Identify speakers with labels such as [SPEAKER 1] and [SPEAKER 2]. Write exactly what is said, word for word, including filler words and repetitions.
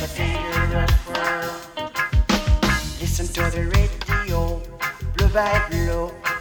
[SPEAKER 1] a dangerous world. Listen to the radio, blue by blue.